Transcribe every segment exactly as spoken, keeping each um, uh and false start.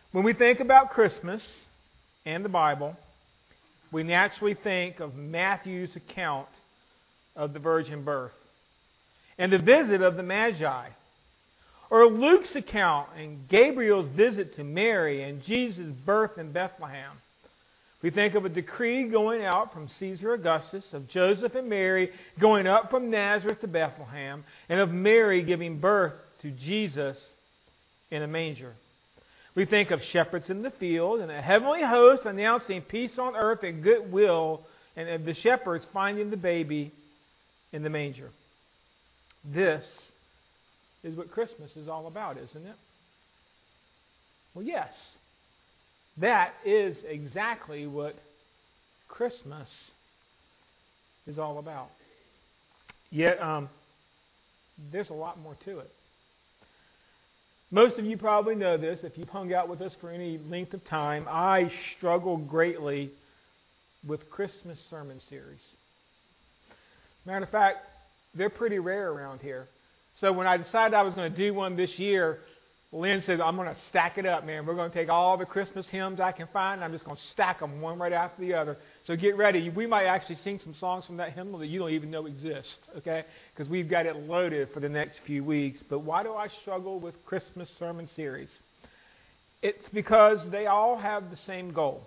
When we think about Christmas and the Bible, we naturally think of Matthew's account of the virgin birth and the visit of the Magi, or Luke's account and Gabriel's visit to Mary and Jesus' birth in Bethlehem. We think of a decree going out from Caesar Augustus, of Joseph and Mary going up from Nazareth to Bethlehem, and of Mary giving birth to Jesus in a manger. We think of shepherds in the field and a heavenly host announcing peace on earth and goodwill, and of the shepherds finding the baby in the manger. This is what Christmas is all about, isn't it? Well, yes. That is exactly what Christmas is all about. Yet, um, there's a lot more to it. Most of you probably know this. If you've hung out with us for any length of time, I struggle greatly with Christmas sermon series. Matter of fact, they're pretty rare around here. So when I decided I was going to do one this year, Lynn said, I'm going to stack it up, man. We're going to take all the Christmas hymns I can find, and I'm just going to stack them one right after the other. So get ready. We might actually sing some songs from that hymnal that you don't even know exist, okay? Because we've got it loaded for the next few weeks. But why do I struggle with Christmas sermon series? It's because they all have the same goal.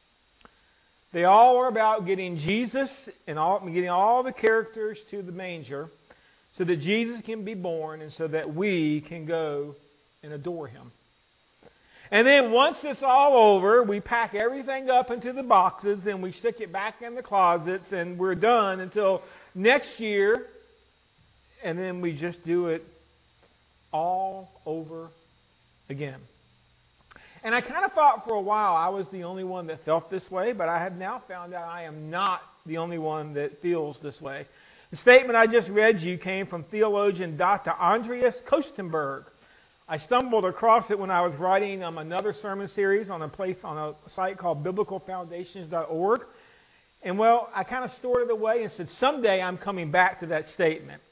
They all are about getting Jesus and all, getting all the characters to the manger so that Jesus can be born and so that we can go and adore Him. And then once it's all over, we pack everything up into the boxes and we stick it back in the closets and we're done until next year, and then we just do it all over again. And I kind of thought for a while I was the only one that felt this way, but I have now found out I am not the only one that feels this way. The statement I just read you came from theologian Doctor Andreas Kostenberg. I stumbled across it when I was writing um, another sermon series on a place on a site called biblical foundations dot org. And well, I kind of stored it away and said, someday I'm coming back to that statement.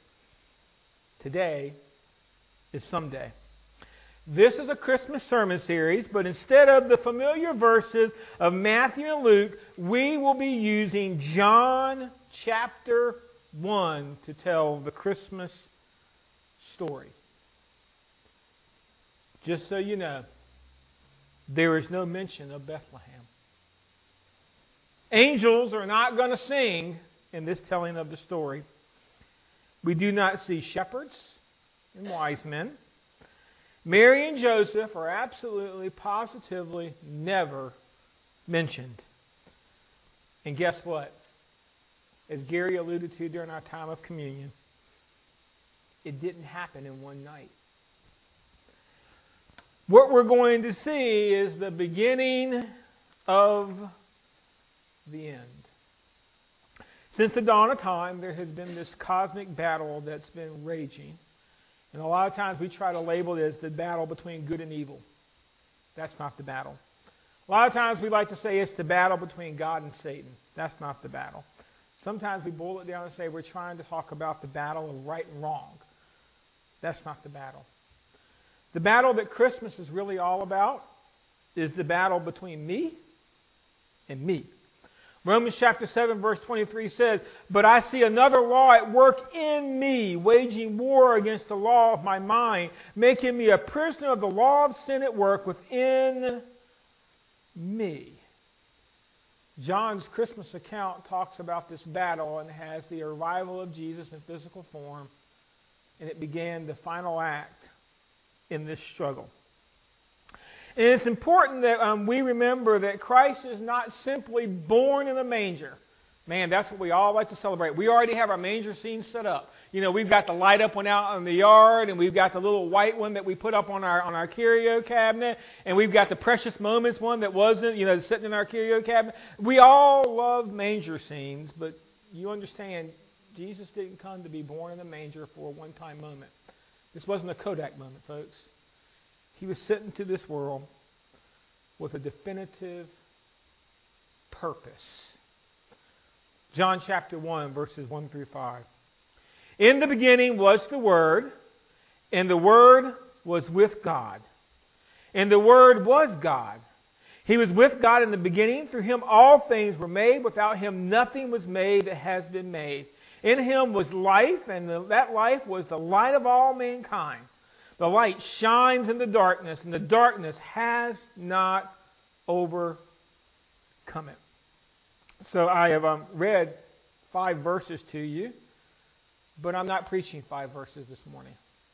Today is someday. This is a Christmas sermon series, but instead of the familiar verses of Matthew and Luke, we will be using John chapter one to tell the Christmas story. Just so you know, there is no mention of Bethlehem. Angels are not going to sing in this telling of the story. We do not see shepherds and wise men. Mary and Joseph are absolutely, positively never mentioned. And guess what? As Gary alluded to during our time of communion, it didn't happen in one night. What we're going to see is the beginning of the end. Since the dawn of time, there has been this cosmic battle that's been raging. And a lot of times we try to label it as the battle between good and evil. That's not the battle. A lot of times we like to say it's the battle between God and Satan. That's not the battle. Sometimes we boil it down and say we're trying to talk about the battle of right and wrong. That's not the battle. The battle that Christmas is really all about is the battle between me and me. Romans chapter seven verse twenty-three says, "But I see another law at work in me, waging war against the law of my mind, making me a prisoner of the law of sin at work within me." John's Christmas account talks about this battle and has the arrival of Jesus in physical form, and it began the final act in this struggle. And it's important that um, we remember that Christ is not simply born in a manger. Man, that's what we all like to celebrate. We already have our manger scene set up. You know, we've got the light up one out in the yard, and we've got the little white one that we put up on our on our curio cabinet, and we've got the Precious Moments one that wasn't, you know, sitting in our curio cabinet. We all love manger scenes, but you understand, Jesus didn't come to be born in a manger for a one-time moment. This wasn't a Kodak moment, folks. He was sent into this world with a definitive purpose. John chapter one, verses one through five. "In the beginning was the Word, and the Word was with God. And the Word was God. He was with God in the beginning. Through Him all things were made. Without Him nothing was made that has been made. In Him was life, and the, that life was the light of all mankind. The light shines in the darkness, and the darkness has not overcome it. So I have um, read five verses to you, but I'm not preaching five verses this morning.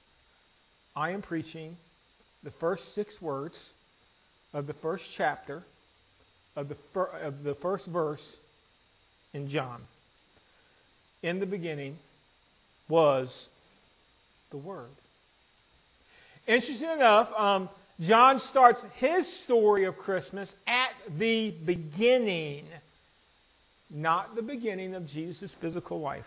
I am preaching the first six words of the first chapter of the, fir- of the first verse in John. In the beginning was the Word. Interesting enough, um, John starts his story of Christmas at the beginning, not the beginning of Jesus' physical life.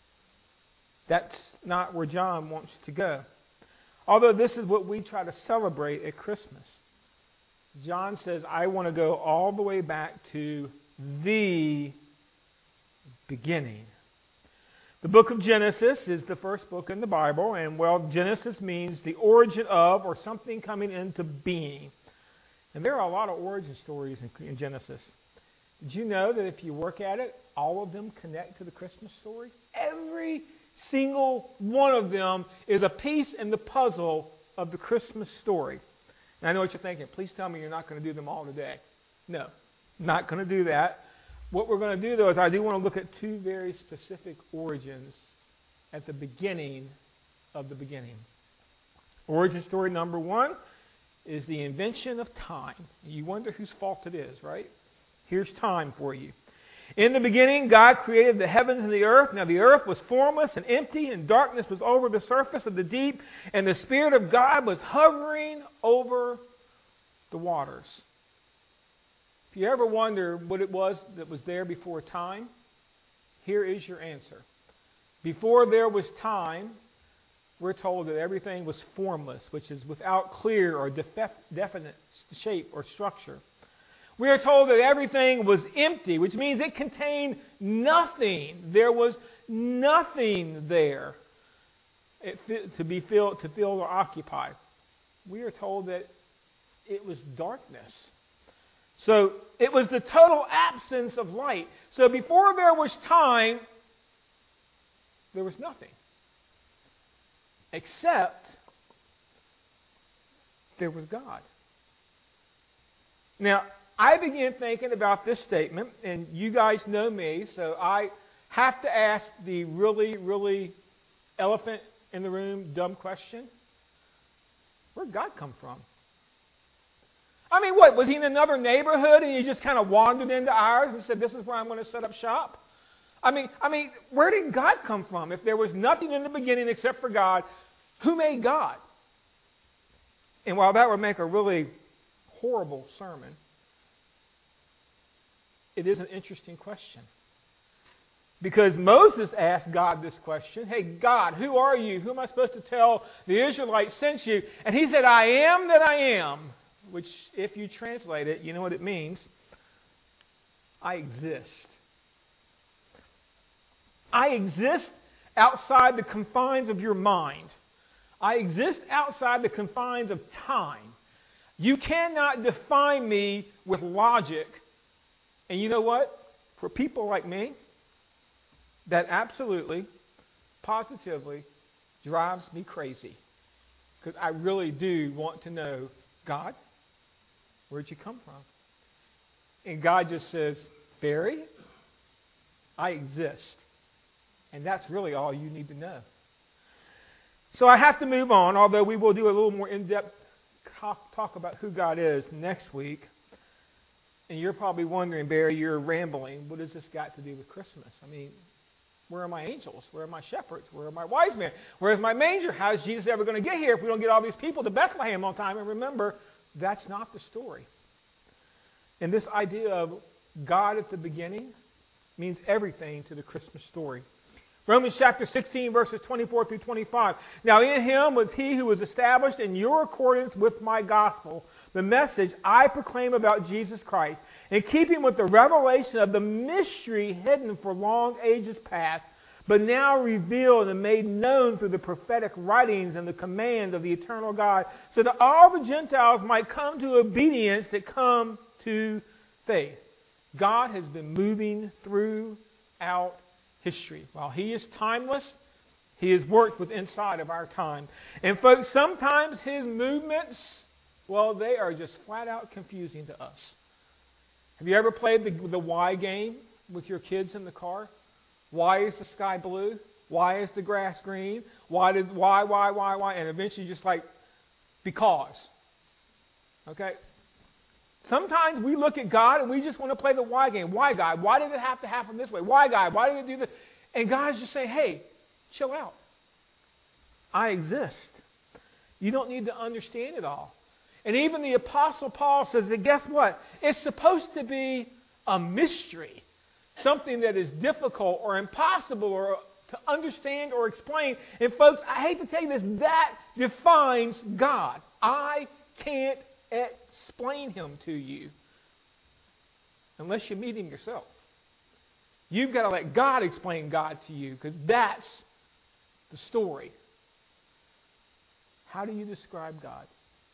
That's not where John wants to go. Although this is what we try to celebrate at Christmas. John says, I want to go all the way back to the beginning. The book of Genesis is the first book in the Bible, and well, Genesis means the origin of or something coming into being. And there are a lot of origin stories in, in Genesis. Did you know that if you work at it, all of them connect to the Christmas story? Every single one of them is a piece in the puzzle of the Christmas story. And I know what you're thinking. Please tell me you're not going to do them all today. No, not going to do that. What we're going to do, though, is I do want to look at two very specific origins at the beginning of the beginning. Origin story number one is the invention of time. You wonder whose fault it is, right? Here's time for you. In the beginning, God created the heavens and the earth. Now the earth was formless and empty, and darkness was over the surface of the deep, and the Spirit of God was hovering over the waters. If you ever wonder what it was that was there before time, here is your answer. Before there was time, we're told that everything was formless, which is without clear or def- definite shape or structure. We are told that everything was empty, which means it contained nothing. There was nothing there it, to be filled, to fill or occupy. We are told that it was darkness. So it was the total absence of light. So before there was time, there was nothing. Except there was God. Now, I began thinking about this statement, and you guys know me, so I have to ask the really, really elephant in the room dumb question. Where'd God come from? I mean, what, was he in another neighborhood and he just kind of wandered into ours and said, this is where I'm going to set up shop? I mean, I mean, where did God come from? If there was nothing in the beginning except for God, who made God? And while that would make a really horrible sermon, it is an interesting question. Because Moses asked God this question, hey, God, who are you? Who am I supposed to tell the Israelites sent you? And he said, I am that I am. Which, if you translate it, you know what it means. I exist. I exist outside the confines of your mind. I exist outside the confines of time. You cannot define me with logic. And you know what? For people like me, that absolutely, positively drives me crazy. Because I really do want to know, God, where'd you come from? And God just says, Barry, I exist. And that's really all you need to know. So I have to move on, although we will do a little more in-depth talk, talk about who God is next week. And you're probably wondering, Barry, you're rambling. What has this got to do with Christmas? I mean, where are my angels? Where are my shepherds? Where are my wise men? Where's my manger? How is Jesus ever going to get here if we don't get all these people to Bethlehem on time? And remember, that's not the story. And this idea of God at the beginning means everything to the Christmas story. Romans chapter sixteen, verses twenty-four through twenty-five. Now in him was he who was established in your accordance with my gospel, the message I proclaim about Jesus Christ, in keeping with the revelation of the mystery hidden for long ages past, but now revealed and made known through the prophetic writings and the command of the eternal God, so that all the Gentiles might come to obedience that come to faith. God has been moving throughout history. While He is timeless, He has worked with inside of our time. And folks, sometimes His movements, well, they are just flat out confusing to us. Have you ever played the, the why game with your kids in the car? Why is the sky blue? Why is the grass green? Why did why, why, why, why? And eventually just like, because. Okay? Sometimes we look at God and we just want to play the why game. Why, God? Why did it have to happen this way? Why, God? Why did it do this? And God's just saying, hey, chill out. I exist. You don't need to understand it all. And even the Apostle Paul says that, guess what? It's supposed to be a mystery. Something that is difficult or impossible or to understand or explain. And folks, I hate to tell you this, that defines God. I can't explain Him to you unless you meet Him yourself. You've got to let God explain God to you, because that's the story. How do you describe God?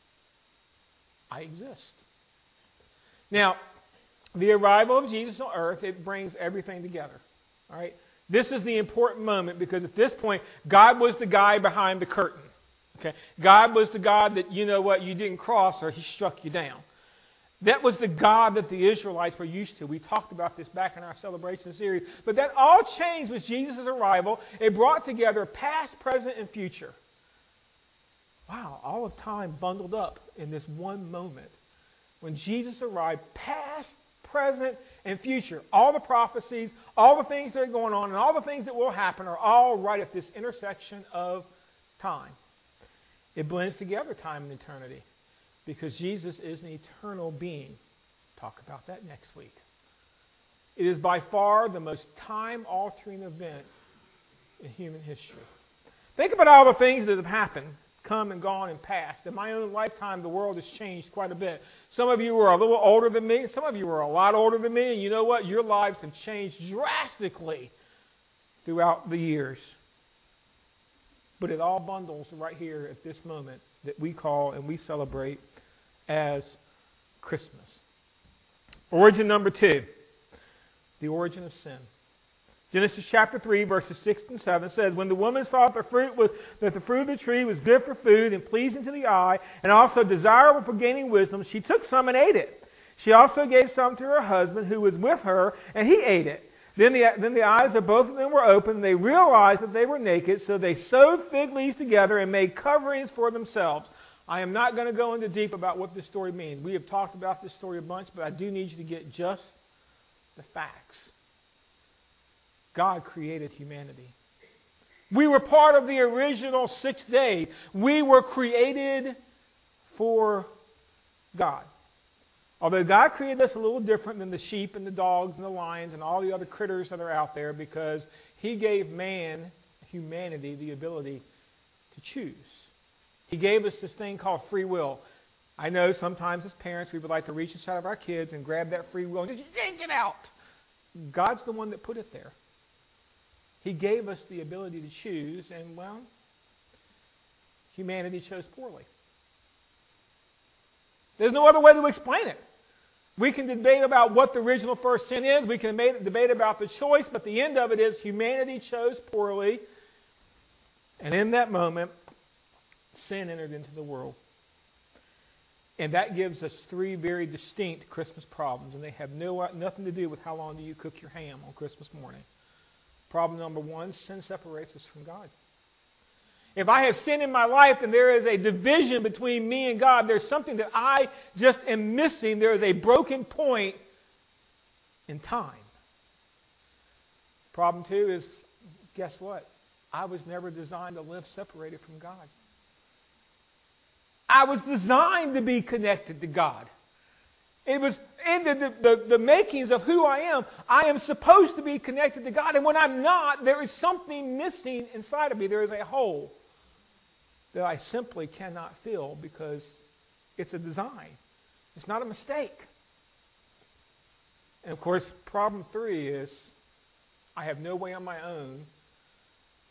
I exist. Now, the arrival of Jesus on earth, it brings everything together. All right? This is the important moment, because at this point, God was the guy behind the curtain. Okay? God was the God that, you know what, you didn't cross or He struck you down. That was the God that the Israelites were used to. We talked about this back in our celebration series. But that all changed with Jesus' arrival. It brought together past, present, and future. Wow, all of time bundled up in this one moment. When Jesus arrived, past, present, and future. All the prophecies, all the things that are going on, and all the things that will happen are all right at this intersection of time. It blends together time and eternity, because Jesus is an eternal being. Talk about that next week. It is by far the most time-altering event in human history. Think about all the things that have happened, come and gone and passed. In my own lifetime, the world has changed quite a bit. Some of you are a little older than me. Some of you are a lot older than me. And you know what? Your lives have changed drastically throughout the years. But it all bundles right here at this moment that we call and we celebrate as Christmas. Origin number two, the origin of sin. Genesis chapter three, verses six and seven says, when the woman saw that the fruit was that the fruit of the tree was good for food and pleasing to the eye, and also desirable for gaining wisdom, she took some and ate it. She also gave some to her husband who was with her, and he ate it. Then the, then the eyes of both of them were opened, and they realized that they were naked, so they sewed fig leaves together and made coverings for themselves. I am not going to go into deep about what this story means. We have talked about this story a bunch, but I do need you to get just the facts. God created humanity. We were part of the original sixth day. We were created for God. Although God created us a little different than the sheep and the dogs and the lions and all the other critters that are out there, because He gave man, humanity, the ability to choose. He gave us this thing called free will. I know sometimes as parents we would like to reach inside of our kids and grab that free will and just yank it out. God's the one that put it there. He gave us the ability to choose, and, well, humanity chose poorly. There's no other way to explain it. We can debate about what the original first sin is. We can debate about the choice, but the end of it is humanity chose poorly. And in that moment, sin entered into the world. And that gives us three very distinct Christmas problems, and they have no, nothing to do with how long do you cook your ham on Christmas morning. Problem number one, sin separates us from God. If I have sin in my life, then there is a division between me and God. There's something that I just am missing. There is a broken point in time. Problem two is, guess what? I was never designed to live separated from God. I was designed to be connected to God. It was in the, the, the, the makings of who I am. I am supposed to be connected to God. And when I'm not, there is something missing inside of me. There is a hole that I simply cannot fill, because it's a design. It's not a mistake. And of course, problem three is I have no way on my own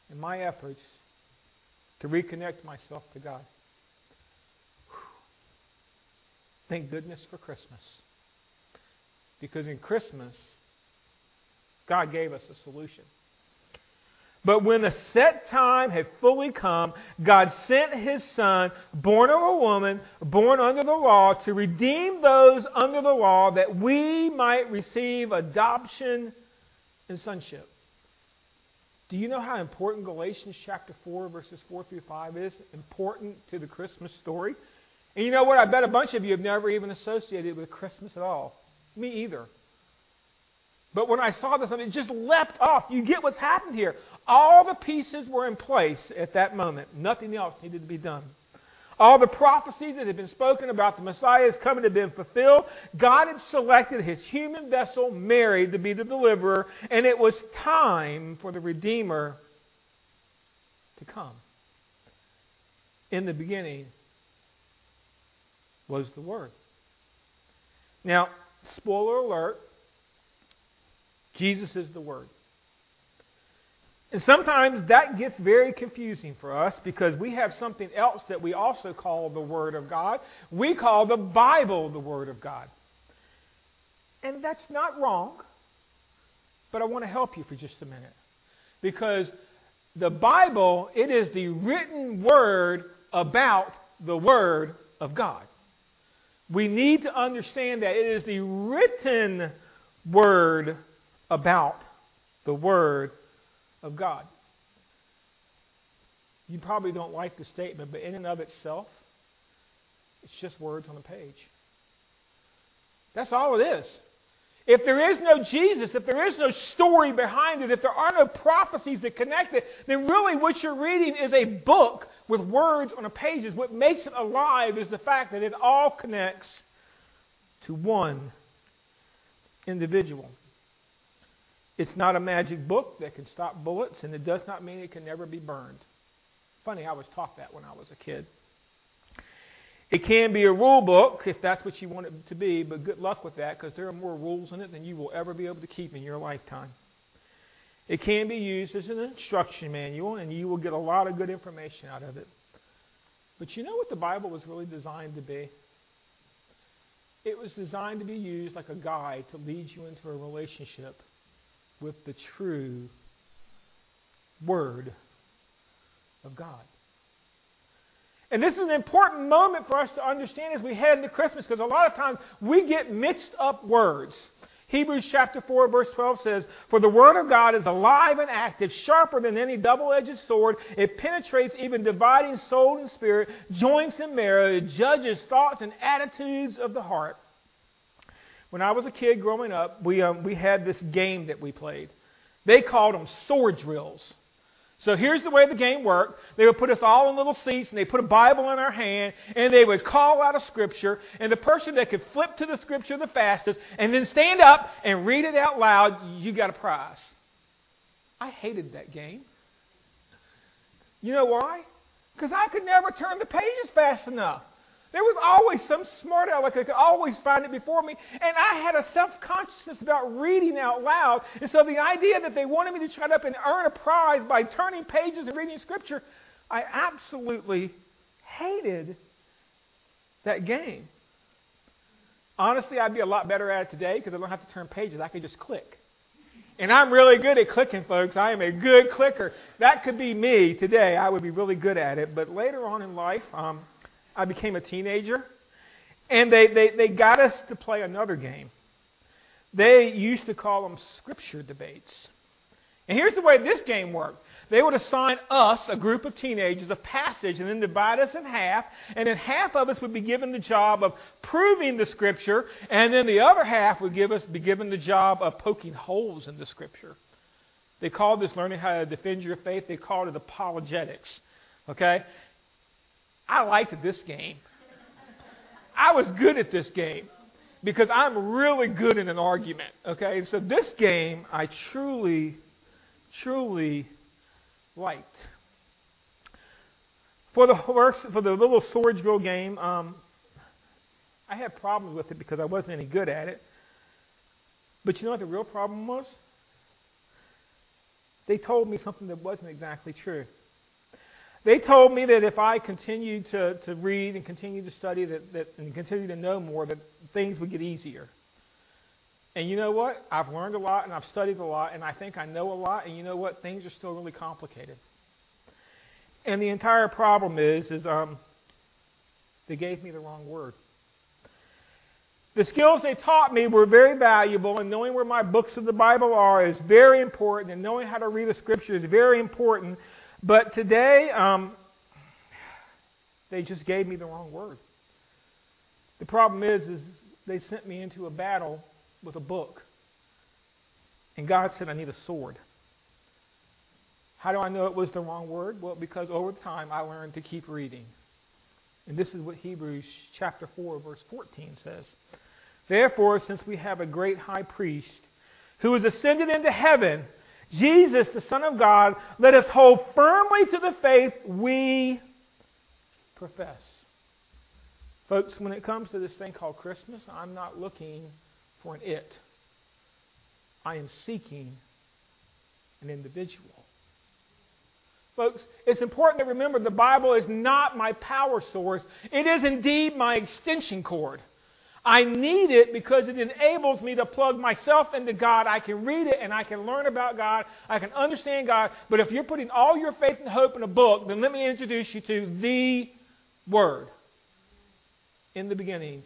in my efforts to reconnect myself to God. Whew. Thank goodness for Christmas. Because in Christmas, God gave us a solution. But when the set time had fully come, God sent His Son, born of a woman, born under the law, to redeem those under the law, that we might receive adoption and sonship. Do you know how important Galatians chapter four, verses four through five is? Important to the Christmas story. And you know what? I bet a bunch of you have never even associated with Christmas at all. Me either. But when I saw this, it just leapt off. You get what's happened here. All the pieces were in place at that moment. Nothing else needed to be done. All the prophecies that had been spoken about the Messiah's coming had been fulfilled. God had selected His human vessel, Mary, to be the deliverer, and it was time for the Redeemer to come. In the beginning was the Word. Now, spoiler alert, Jesus is the Word. And sometimes that gets very confusing for us because we have something else that we also call the Word of God. We call the Bible the Word of God. And that's not wrong, but I want to help you for just a minute. Because the Bible, it is the written Word about the Word of God. We need to understand that it is the written Word about the Word of God. You probably don't like the statement, but in and of itself, it's just words on a page. That's all it is. If there is no Jesus, if there is no story behind it, if there are no prophecies that connect it, then really what you're reading is a book with words on a page. What makes it alive is the fact that it all connects to one individual. It's not a magic book that can stop bullets, and it does not mean it can never be burned. Funny, I was taught that when I was a kid. It can be a rule book if that's what you want it to be, but good luck with that because there are more rules in it than you will ever be able to keep in your lifetime. It can be used as an instruction manual, and you will get a lot of good information out of it. But you know what the Bible was really designed to be? It was designed to be used like a guide to lead you into a relationship with the true Word of God. And this is an important moment for us to understand as we head into Christmas, because a lot of times we get mixed up words. Hebrews chapter four, verse twelve says, "For the Word of God is alive and active, sharper than any double-edged sword. It penetrates even dividing soul and spirit, joints and marrow. It judges thoughts and attitudes of the heart." When I was a kid growing up, we um, we had this game that we played. They called them sword drills. So here's the way the game worked. They would put us all in little seats, and they put a Bible in our hand, and they would call out a scripture, and the person that could flip to the scripture the fastest and then stand up and read it out loud, you got a prize. I hated that game. You know why? Because I could never turn the pages fast enough. There was always some smart aleck that could always find it before me, and I had a self-consciousness about reading out loud. And so the idea that they wanted me to try up and earn a prize by turning pages and reading Scripture, I absolutely hated that game. Honestly, I'd be a lot better at it today because I don't have to turn pages. I could just click. And I'm really good at clicking, folks. I am a good clicker. That could be me today. I would be really good at it. But later on in life, um, I became a teenager, and they, they, they got us to play another game. They used to call them scripture debates. And here's the way this game worked. They would assign us, a group of teenagers, a passage and then divide us in half, and then half of us would be given the job of proving the Scripture, and then the other half would give us be given the job of poking holes in the Scripture. They called this learning how to defend your faith. They called it apologetics. Okay? I liked this game. I was good at this game because I'm really good in an argument. Okay, and so this game I truly, truly liked. For the horse, for the little sword drill game, um, I had problems with it because I wasn't any good at it. But you know what the real problem was? they told me something that wasn't exactly true. They told me that if I continued to, to read and continue to study that, that, and continue to know more, that things would get easier. And you know what? I've learned a lot and I've studied a lot and I think I know a lot, and you know what? Things are still really complicated. And the entire problem is, is um, they gave me the wrong word. The skills they taught me were very valuable, and knowing where my books of the Bible are is very important, and knowing how to read the Scripture is very important. But today, um, they just gave me the wrong word. The problem is, is they sent me into a battle with a book, and God said I need a sword. How do I know it was the wrong word? Well, because over time I learned to keep reading. And this is what Hebrews chapter four, verse fourteen says. Therefore, since we have a great high priest who has ascended into heaven, Jesus, the Son of God, let us hold firmly to the faith we profess. Folks, when it comes to this thing called Christmas, I'm not looking for an it. I am seeking an individual. Folks, it's important to remember the Bible is not my power source. It is indeed my extension cord. I need it because it enables me to plug myself into God. I can read it and I can learn about God. I can understand God. But if you're putting all your faith and hope in a book, then let me introduce you to the Word. In the beginning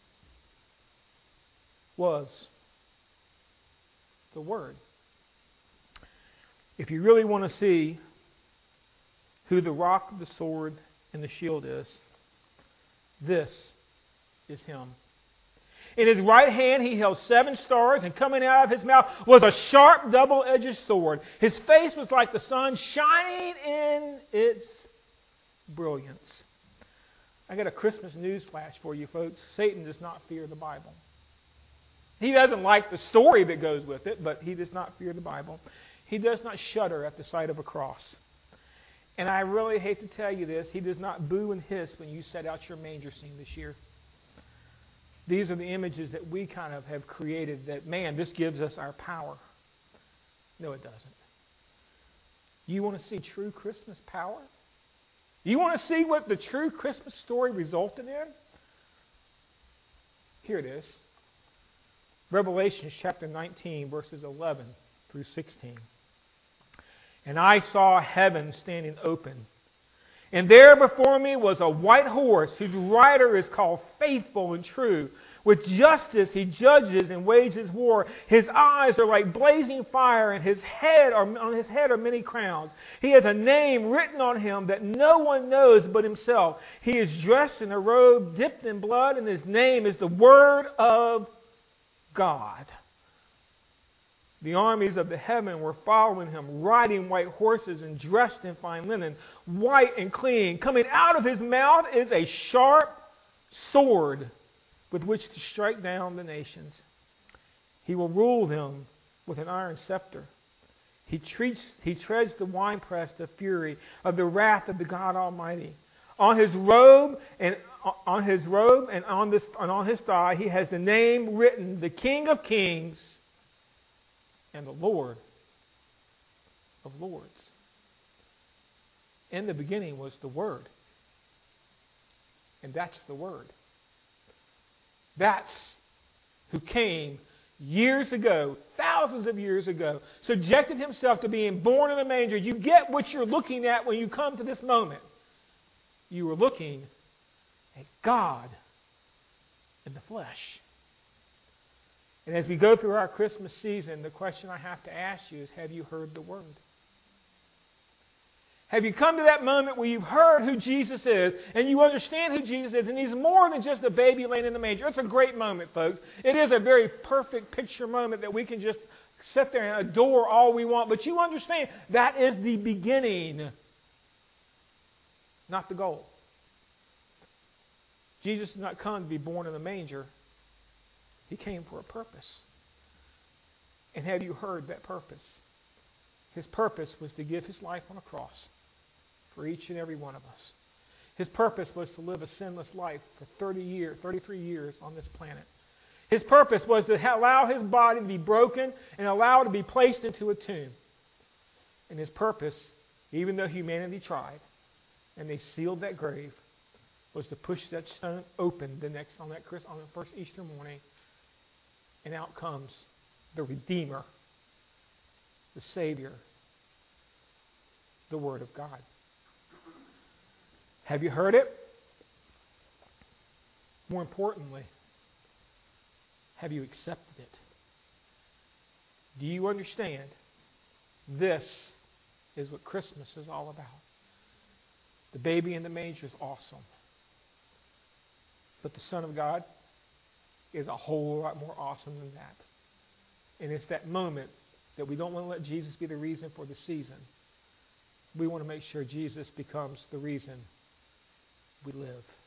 was the Word. If you really want to see who the rock, the sword, and the shield is, this is Him. In His right hand he held seven stars, and coming out of His mouth was a sharp double-edged sword. His face was like the sun shining in its brilliance. I got a Christmas news flash for you folks. Satan does not fear the Bible. He doesn't like the story that goes with it, but he does not fear the Bible. He does not shudder at the sight of a cross. And I really hate to tell you this, he does not boo and hiss when you set out your manger scene this year. These are the images that we kind of have created that, man, this gives us our power. No, it doesn't. You want to see true Christmas power? You want to see what the true Christmas story resulted in? Here it is. Revelation chapter nineteen, verses eleven through sixteen. And I saw heaven standing open. And there before me was a white horse, whose rider is called Faithful and True. With justice he judges and wages war. His eyes are like blazing fire, and his head are, on his head are many crowns. He has a name written on him that no one knows but himself. He is dressed in a robe dipped in blood, and his name is the Word of God. The armies of the heaven were following him, riding white horses and dressed in fine linen, white and clean. Coming out of his mouth is a sharp sword with which to strike down the nations. He will rule them with an iron scepter. He treats, he treads the winepress of fury, of the wrath of the God Almighty. On his robe and on his robe and on this and on his thigh he has the name written, the King of Kings and the Lord of Lords. In the beginning was the Word. And that's the Word. That's who came years ago, thousands of years ago, subjected himself to being born in a manger. You get what you're looking at when you come to this moment. You are looking at God in the flesh. And as we go through our Christmas season, the question I have to ask you is, have you heard the Word? Have you come to that moment where you've heard who Jesus is, and you understand who Jesus is, and He's more than just a baby laying in the manger? It's a great moment, folks. It is a very perfect picture moment that we can just sit there and adore all we want, but you understand that is the beginning, not the goal. Jesus did not come to be born in a manger. He came for a purpose. And have you heard that purpose? His purpose was to give His life on a cross for each and every one of us. His purpose was to live a sinless life for thirty years, thirty-three years on this planet. His purpose was to allow His body to be broken and allow it to be placed into a tomb. And his purpose, even though humanity tried, and they sealed that grave, was to push that stone open the next on that Chris on the first Easter morning, and out comes the Redeemer, the Savior, the Word of God. Have you heard it? More importantly, have you accepted it? Do you understand? This is what Christmas is all about. The baby in the manger is awesome. But the Son of God is a whole lot more awesome than that. And it's that moment that we don't want to let Jesus be the reason for the season. We want to make sure Jesus becomes the reason we live.